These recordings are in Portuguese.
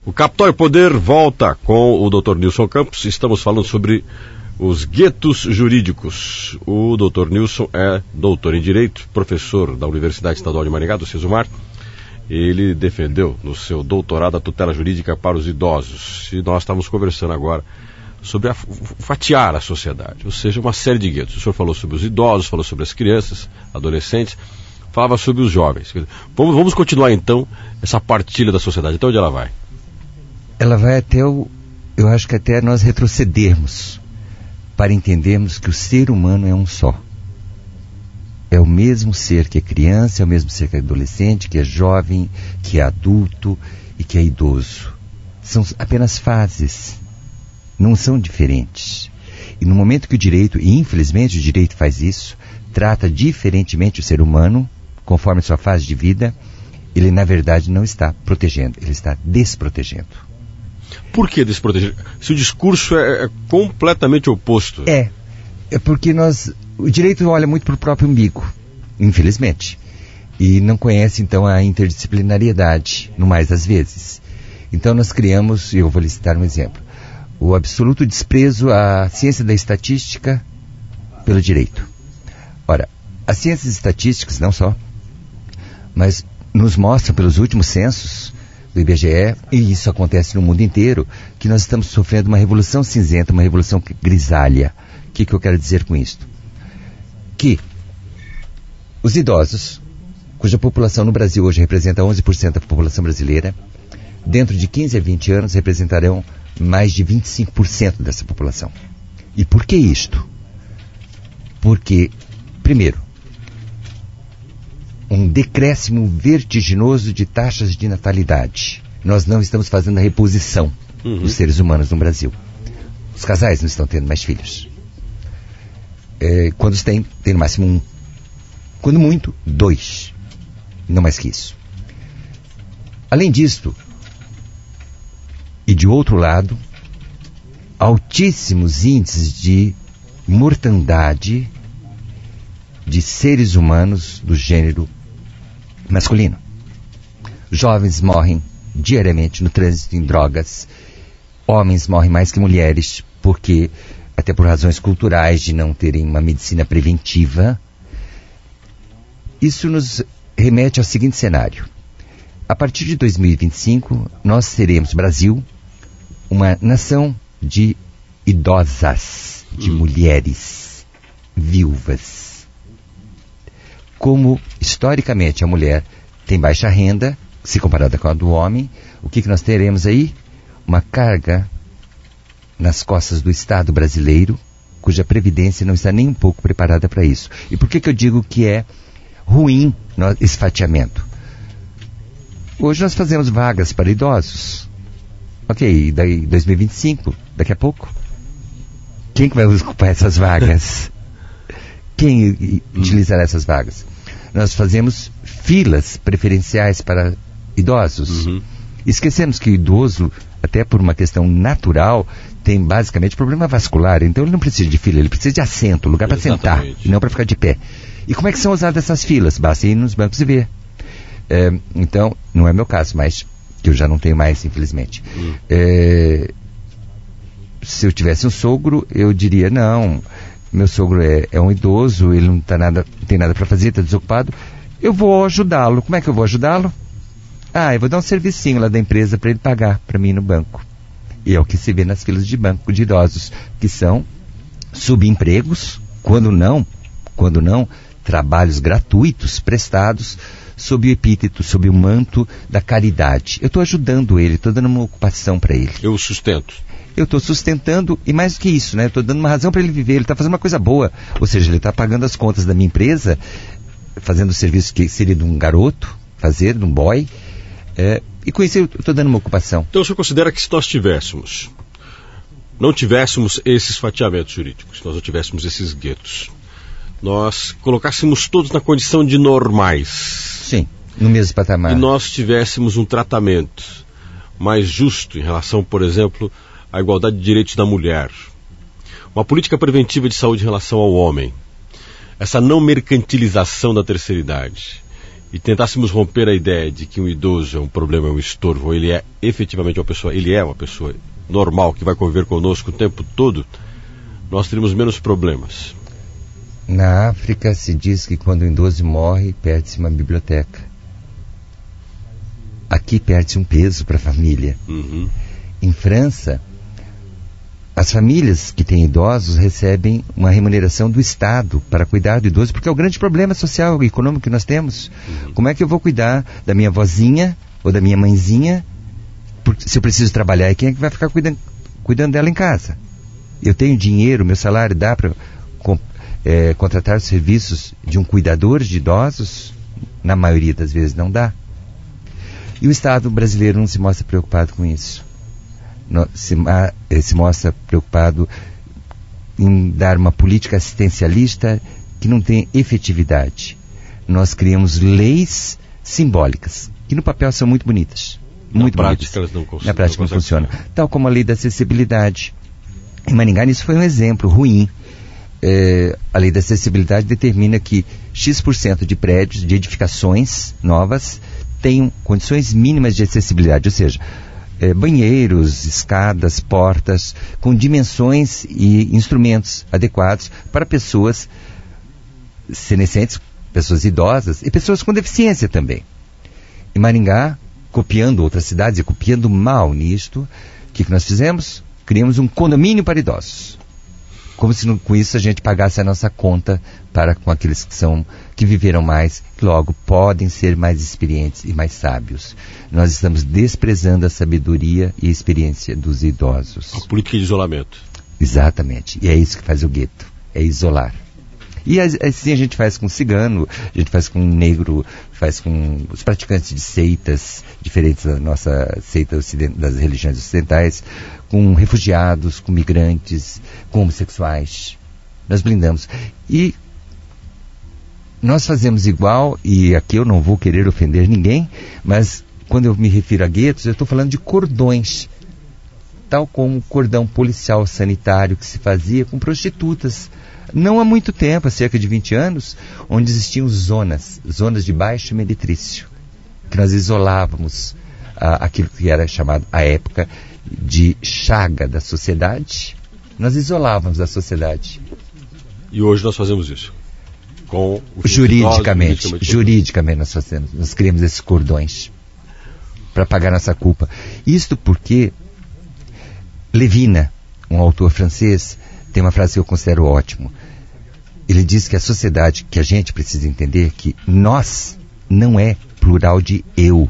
O Capital e Poder volta com o Dr. Nilson Campos. Estamos falando sobre os guetos jurídicos. O Dr. Nilson é doutor em Direito, professor da Universidade Estadual de Maringá, do Sesumar. Ele defendeu no seu doutorado a tutela jurídica para os idosos. E nós estamos conversando agora sobre fatiar a sociedade, ou seja, uma série de guetos. O senhor falou sobre os idosos, falou sobre as crianças, adolescentes, falava sobre os jovens. Vamos continuar então essa partilha da sociedade. Até onde ela vai? Ela vai até eu acho que até nós retrocedermos para entendermos que o ser humano é um só. É o mesmo ser que é criança, é o mesmo ser que é adolescente, que é jovem, que é adulto e que é idoso. São apenas fases, não são diferentes. E no momento que o direito, e infelizmente o direito faz isso, trata diferentemente o ser humano, conforme sua fase de vida, ele na verdade não está protegendo, ele está desprotegendo. Por que desproteger? Se o discurso é completamente oposto. É porque o direito olha muito para o próprio umbigo, infelizmente, e não conhece então a interdisciplinariedade, no mais das vezes. Então nós criamos, e eu vou lhe citar um exemplo, o absoluto desprezo à ciência da estatística pelo direito. Ora, as ciências estatísticas não só, mas nos mostram pelos últimos censos do IBGE, e isso acontece no mundo inteiro, que nós estamos sofrendo uma revolução cinzenta, uma revolução grisalha. O que eu quero dizer com isto? Que os idosos, cuja população no Brasil hoje representa 11% da população brasileira, dentro de 15 a 20 anos representarão mais de 25% dessa população. E por que isto? Porque, primeiro, um decréscimo vertiginoso de taxas de natalidade. Nós não estamos fazendo a reposição dos seres humanos no Brasil. Os casais não estão tendo mais filhos. Quando tem no máximo 1. Quando muito, 2. Não mais que isso. Além disto, e de outro lado, altíssimos índices de mortandade de seres humanos do gênero masculino. Jovens morrem diariamente no trânsito em drogas. Homens morrem mais que mulheres, porque, até por razões culturais de não terem uma medicina preventiva. Isso nos remete ao seguinte cenário. A partir de 2025, nós teremos, Brasil, uma nação de idosas, de mulheres viúvas. Como, historicamente, a mulher tem baixa renda, se comparada com a do homem, o que nós teremos aí? Uma carga nas costas do Estado brasileiro, cuja previdência não está nem um pouco preparada para isso. E por que eu digo que é ruim esse fatiamento? Hoje nós fazemos vagas para idosos. Ok, daí 2025, daqui a pouco. Quem que vai ocupar essas vagas? Quem utilizará essas vagas? Nós fazemos filas preferenciais para idosos. Esquecemos que o idoso, até por uma questão natural, tem basicamente problema vascular. Então ele não precisa de fila, ele precisa de assento, lugar para sentar, e não para ficar de pé. E como é que são usadas essas filas? Basta ir nos bancos e ver. Então, não é meu caso, mas que eu já não tenho mais, infelizmente. Se eu tivesse um sogro, eu diria, não, meu sogro é um idoso, ele não tem nada para fazer, está desocupado, eu vou ajudá-lo. Como é que eu vou ajudá-lo? Eu vou dar um servicinho lá da empresa para ele pagar para mim no banco. E é o que se vê nas filas de banco de idosos, que são subempregos, quando não, trabalhos gratuitos prestados sob o epíteto, sob o manto da caridade. Eu estou ajudando ele, estou dando uma ocupação para ele. Eu o sustento. Eu estou sustentando, e mais do que isso, né? Eu estou dando uma razão para ele viver, ele está fazendo uma coisa boa. Ou seja, ele está pagando as contas da minha empresa, fazendo o serviço que seria de um garoto, de um boy, e com isso eu estou dando uma ocupação. Então o senhor considera que se nós não tivéssemos esses fatiamentos jurídicos, se nós não tivéssemos esses guetos, nós colocássemos todos na condição de normais. Sim, no mesmo patamar. E nós tivéssemos um tratamento mais justo em relação, por exemplo, à igualdade de direitos da mulher, uma política preventiva de saúde em relação ao homem, essa não mercantilização da terceira idade e tentássemos romper a ideia de que um idoso é um problema, é um estorvo, ou ele é efetivamente uma pessoa normal que vai conviver conosco o tempo todo, nós teríamos menos problemas. Na África se diz que quando um idoso morre, perde-se uma biblioteca. Aqui perde-se um peso para a família. Uhum. Em França, as famílias que têm idosos recebem uma remuneração do Estado para cuidar do idoso, porque é o grande problema social e econômico que nós temos. Uhum. Como é que eu vou cuidar da minha vozinha ou da minha mãezinha se eu preciso trabalhar? E quem é que vai ficar cuidando dela em casa? Eu tenho dinheiro, meu salário dá para contratar os serviços de um cuidador de idosos? Na maioria das vezes não dá. E o Estado brasileiro não se mostra preocupado com isso. Se mostra preocupado em dar uma política assistencialista que não tem efetividade. Nós criamos leis simbólicas, que no papel são muito bonitas. Na prática não funcionam. Tal como a lei da acessibilidade. Em Maringá, isso foi um exemplo ruim. A lei da acessibilidade determina que X% de prédios, de edificações novas, tenham condições mínimas de acessibilidade, ou seja, banheiros, escadas, portas, com dimensões e instrumentos adequados para pessoas senescentes, pessoas idosas e pessoas com deficiência também. Em Maringá, copiando outras cidades e copiando mal nisto, o que nós fizemos? Criamos um condomínio para idosos. Como se com isso a gente pagasse a nossa conta com aqueles que viveram mais, que logo podem ser mais experientes e mais sábios. Nós estamos desprezando a sabedoria e a experiência dos idosos. A política de isolamento. Exatamente. E é isso que faz o gueto. É isolar. E assim a gente faz com cigano, a gente faz com negro, faz com os praticantes de seitas diferentes da nossa seita das religiões ocidentais, com refugiados, com migrantes, com homossexuais. Nós blindamos. E nós fazemos igual, e aqui eu não vou querer ofender ninguém, mas quando eu me refiro a guetos, eu estou falando de cordões, tal como o cordão policial sanitário que se fazia com prostitutas. Não há muito tempo, há cerca de 20 anos, onde existiam zonas de baixo meretrício, que nós isolávamos aquilo que era chamado, à época, de chaga da sociedade. Nós isolávamos a sociedade. E hoje nós fazemos isso? Juridicamente nós fazemos. Nós criamos esses cordões para pagar nossa culpa. Isto porque Lévinas, um autor francês, tem uma frase que eu considero ótimo. Ele diz que a sociedade, que a gente precisa entender que nós não é plural de eu.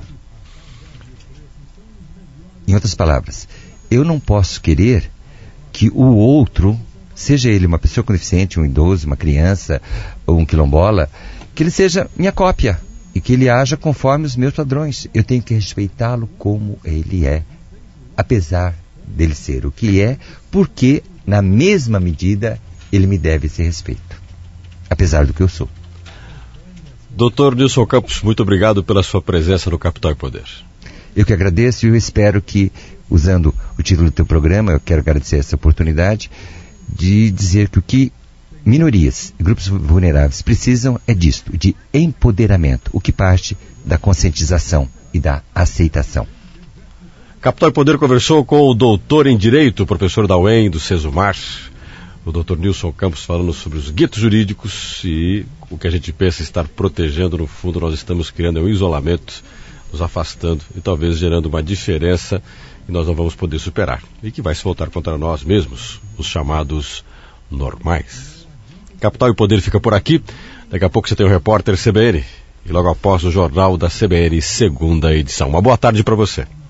Em outras palavras, eu não posso querer que o outro, seja ele uma pessoa com deficiente, um idoso, uma criança ou um quilombola, que ele seja minha cópia e que ele haja conforme os meus padrões. Eu tenho que respeitá-lo como ele é, apesar dele ser o que é, porque na mesma medida ele me deve esse respeito, apesar do que eu sou. Dr. Nilson Campos, muito obrigado pela sua presença no Capital e Poder. Eu que agradeço e eu espero que, usando o título do teu programa, eu quero agradecer essa oportunidade de dizer que o que minorias e grupos vulneráveis precisam é disto, de empoderamento, o que parte da conscientização e da aceitação. Capital e Poder conversou com o doutor em Direito, o professor da UEM, do Sesumar, o doutor Nilson Campos, falando sobre os guetos jurídicos e o que a gente pensa estar protegendo. No fundo, nós estamos criando um isolamento, nos afastando e talvez gerando uma diferença que nós não vamos poder superar e que vai se voltar contra nós mesmos, os chamados normais. Capital e Poder fica por aqui. Daqui a pouco você tem o repórter CBN e logo após o Jornal da CBN, segunda edição. Uma boa tarde para você.